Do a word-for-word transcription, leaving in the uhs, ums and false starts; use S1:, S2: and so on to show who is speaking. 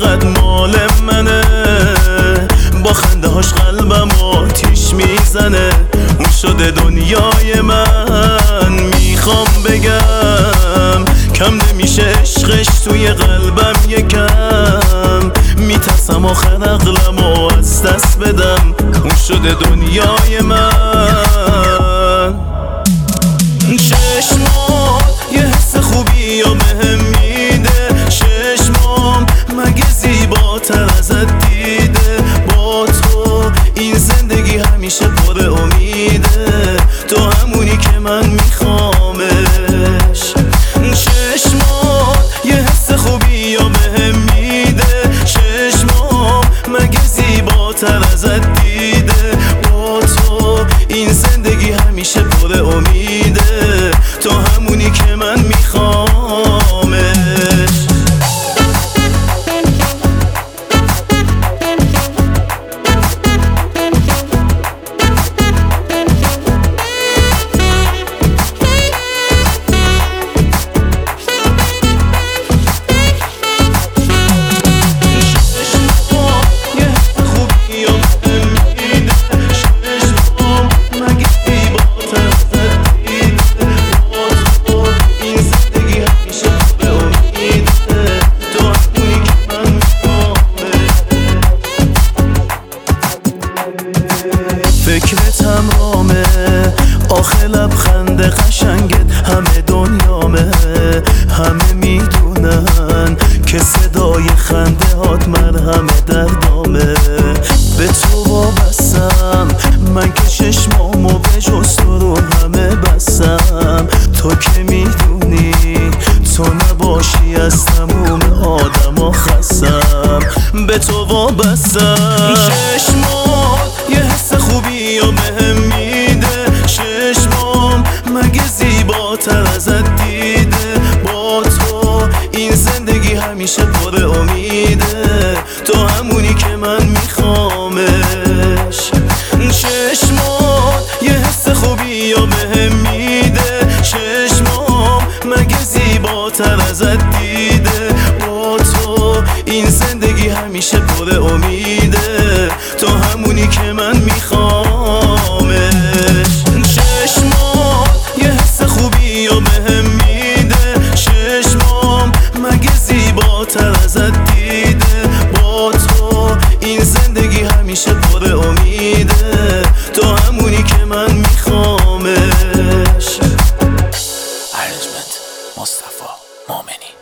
S1: فقط مال منه. با خنده هاش قلبم آتیش میزنه. اون شده دنیای من. میخوام بگم کم نمیشه عشقش توی قلبم یکم. میترسم آخر عقلمو از دست بدم. اون شده دنیای من. چشمات یه حس خوبی یا بهم میده. چشمام مگه زیباتر ازت دیده. با تو این زندگی همیشه پر امیده. تو همونی که من میخوامش. چشمات یه حس خوبی یا بهم میده. چشمام مگه زیباتر ازت دیده. با تو این زندگی همیشه پر امیده. تو همونی که من میخوامش. فکرتم رامه آخه لبخند قشنگت همه دنیامه. همه میدونن که صدای خنده هات مرهم دردامه. به تو وابستم من که چشمامو به جز تو رو همه بستم. تو که میدونی تو نباشی از تموم آدما خستم. به تو وابستم. چشمات یه حس خوبی یا بهم میده. چشمام مگه زیباتر ازت دیده. با تو این زندگی همیشه پر امیده. تو همونی که من میخوامش. چشمات یه حس خوبی یا بهم میده. چشمام مگه زیباتر ازت دیده. با تو این زندگی همیشه پر امیده. تو همونی که من میخوامش. چشمات یه حس خوبی یا بهم میده. چشمام مگه زیباتر ازت دیده. با تو این زندگی همیشه پر امیده. تو همونی که من میخوامش.
S2: ارنجمنت مصطفی مومنی.